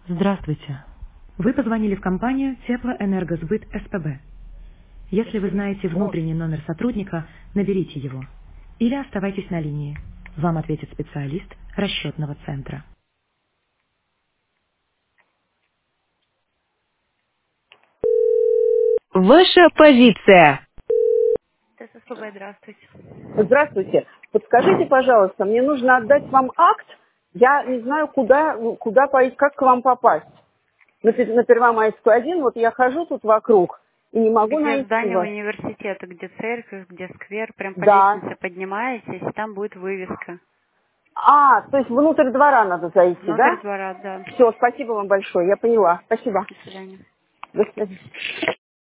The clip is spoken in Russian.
Здравствуйте. Вы позвонили в компанию Теплоэнергосбыт СПБ. Если вы знаете внутренний номер сотрудника, наберите его. Или оставайтесь на линии. Вам ответит специалист расчетного центра. Ваша позиция. ТССПБ, здравствуйте. Здравствуйте. Подскажите, пожалуйста, мне нужно отдать вам акт. Я не знаю, куда пойти, как к вам попасть. На Первомайскую 1, вот я хожу тут вокруг и не могу Где найти здание вас. университета, где церковь, где сквер, прям по Да. лестнице поднимаетесь, и там будет вывеска. То есть внутрь двора надо зайти, Внутрь да? двора, да. Все, спасибо вам большое, я поняла. Спасибо. До свидания. До свидания.